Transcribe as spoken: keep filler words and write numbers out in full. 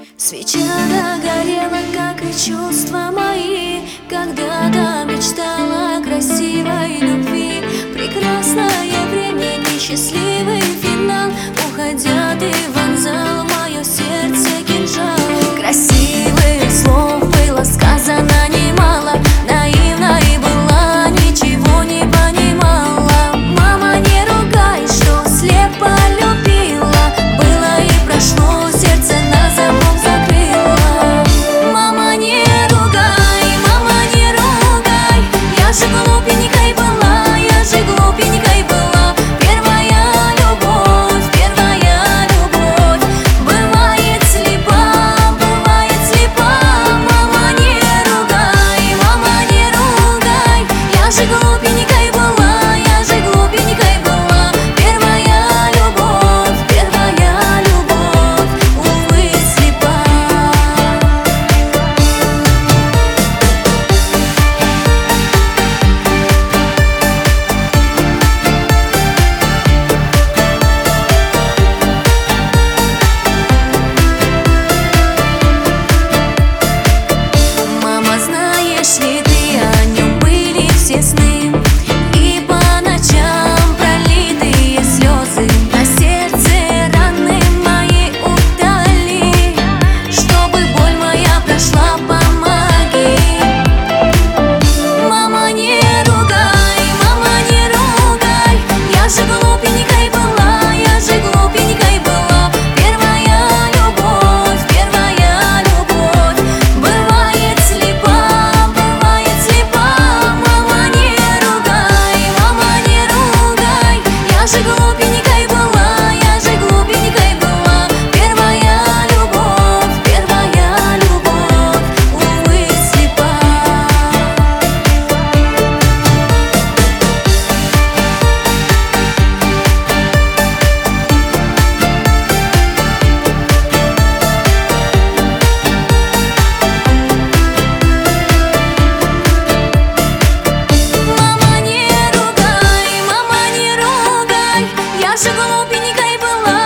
Свеча догорела, как и чувства мои. Когда-то мечтала о красивой любви. Прекрасное время, несчастливый финал. Уходя, ты вонзал в мое сердце кинжал. Красивых слов было сказано немало. Наивна и была, ничего не понимала. Мама, не ругай, что слепо любила. Было и прошло, сердце на замок закрыла. Мама, не ругай, мама, не ругай. Я же глупенькой была, я же глупенькой была. Первая любовь, первая любовь. Бывает слепа, бывает слепа. Мама, не ругай, мама, не ругай. Я же глупенькой была, я же глупенькой была. Первая любовь, первая любовь, увы, слепа. Мама, знаешь ли ты, о нем были все сны. И по ночам пролитые слезы. На сердце раны мои утоли. Чтобы боль моя прошла, помоги. Мама, не ругай, мама, не ругай. Я же глупенькой была, я же глупенькой была. Первая любовь, первая любовь. Бывает слепа, бывает слепа. Мама, не ругай, мама, не ругай. Я же глупенькой была, я же глупенькой была. Первая любовь, первая любовь, увы, слепа. Мама, не ругай, мама, не ругай. Я же глупенькой была,